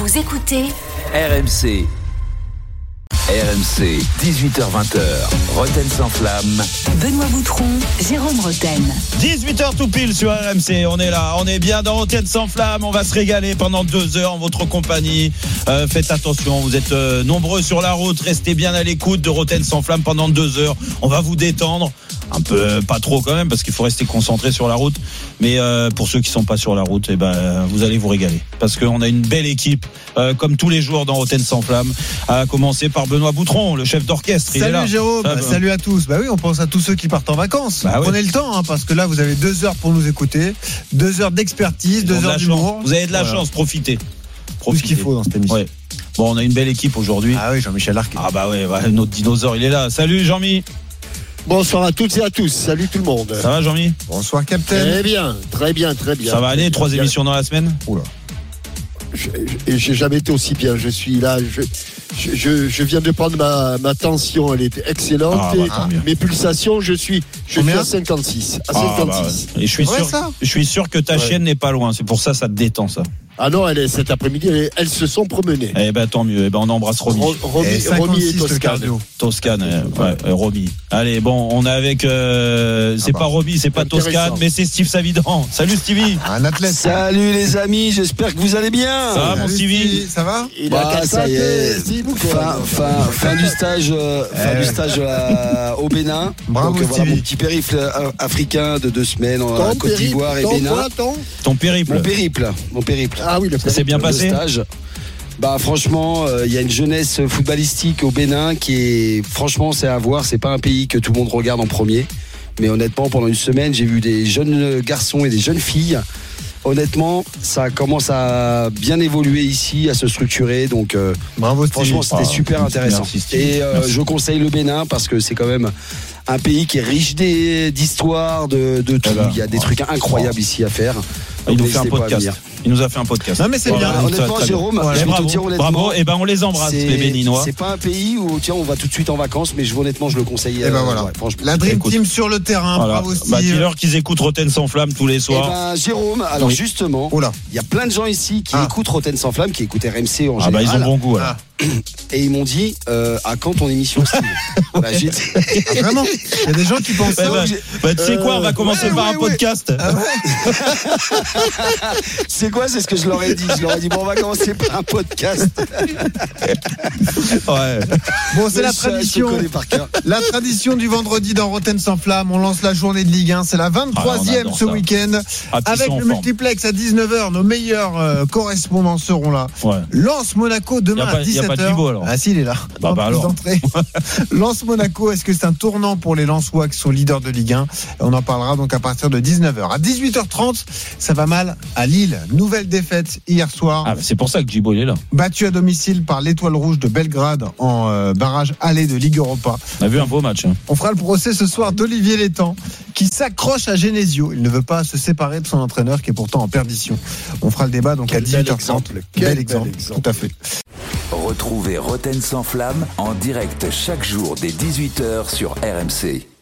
Vous écoutez RMC. RMC, 18h-20h, Roten sans flamme. Benoît Boutron, Jérôme Roten. 18h tout pile sur RMC, on est là, on est bien dans Roten sans flamme, on va se régaler pendant 2 heures en votre compagnie. Faites attention, vous êtes nombreux sur la route, restez bien à l'écoute de Roten sans flamme pendant 2 heures. On va vous détendre, un peu, pas trop quand même, parce qu'il faut rester concentré sur la route. Mais pour ceux qui sont pas sur la route, vous allez vous régaler. Parce qu'on a une belle équipe, comme tous les jours dans Roten sans flamme, à commencer par Benoît Boutron, le chef d'orchestre. Salut, il est là. Jérôme, salut à tous. Bah oui, on pense à tous ceux qui partent en vacances. Prenez le temps, parce que là, vous avez 2 heures pour nous écouter, 2 heures d'expertise, 2 heures d'humour. Vous avez de la chance, profitez. Tout ce qu'il faut dans cette émission. Ouais. Bon, on a une belle équipe aujourd'hui. Ah oui, Jean-Michel Arquet. Ah bah ouais, notre dinosaure, il est là. Salut Jean-Mi. Bonsoir à toutes et à tous. Salut tout le monde. Ça va Jean-Mi? Bonsoir Captain. Très bien. Ça va aller, 3 émissions dans la semaine? Oula. J'ai jamais été aussi bien. Je suis là. Je viens de prendre ma tension. Elle est excellente. Mes pulsations, je suis à 56. À 56. Et je suis sûr que ta chienne n'est pas loin. C'est pour ça te détend ça. Ah non, cet après-midi, elles se sont promenées. Eh ben tant mieux. On embrasse Romy. Romy et Toscane. Romy. Allez, bon, on est avec. Pas Romy, c'est pas Toscane, mais c'est Steve Savidan. Salut Stevie. Un athlète. Salut les amis, j'espère que vous allez bien. Ça va mon Stevie? Ça va? Ça y est. Fin du stage au Bénin. Bravo donc Stevie. Voilà mon petit périple africain de 2 semaines en Côte d'Ivoire et Bénin. Ton périple. Mon périple. Ah oui, ça s'est bien passé. Stage. Franchement, il y a une jeunesse footballistique au Bénin qui est, franchement, c'est à voir. C'est pas un pays que tout le monde regarde en premier. Mais honnêtement, pendant une semaine, j'ai vu des jeunes garçons et des jeunes filles. Honnêtement, ça commence à bien évoluer ici, à se structurer. Donc, bravo, franchement, c'était super intéressant. Merci. Je conseille le Bénin parce que c'est quand même un pays qui est riche d'histoire, de tout. Il y a des trucs incroyables ici à faire. Il nous a fait un podcast. Non mais c'est bien. Honnêtement, Jérôme, je vais te dire honnêtement. Bravo. On les embrasse, les Béninois. C'est pas un pays où on va tout de suite en vacances, mais honnêtement, je le conseille. Voilà. La Dream Team sur le terrain. Voilà. Bravo Steve. Dis-leur qu'ils écoutent Roten sans flamme tous les soirs. Jérôme, alors justement, il y a plein de gens ici qui écoutent Roten sans flamme, qui écoutent RMC en général. Ils ont bon goût. Et ils m'ont dit à quand ton émission Steve? Vraiment? Il y a des gens qui pensent ça. Tu sais quoi, on va commencer par un podcast. C'est quoi? C'est ce que je leur ai dit. Je leur ai dit on va commencer par un podcast. Bon, c'est la tradition. La tradition du vendredi dans Roten sans flamme. On lance la journée de Ligue 1. C'est la 23e ce week-end. Avec le multiplex à 19h. Nos meilleurs correspondants seront là. Lens Monaco demain à 17h. Pas de Thibaut, alors. Ah si, il est là. Lens Monaco, est-ce que c'est un tournant pour les Lensois qui sont leaders de Ligue 1? On en parlera donc à partir de 19h. À 18h30, ça va mal à Lille. Nouvelle défaite hier soir. C'est pour ça que Djibo est là. Battu à domicile par l'Étoile Rouge de Belgrade en barrage aller de Ligue Europa. On a vu un beau match. On fera le procès ce soir d'Olivier Létang qui s'accroche à Genesio. Il ne veut pas se séparer de son entraîneur qui est pourtant en perdition. On fera le débat donc à 18h30. Bel exemple. Tout à fait. Retrouvez Roten sans flamme en direct chaque jour dès 18h sur RMC.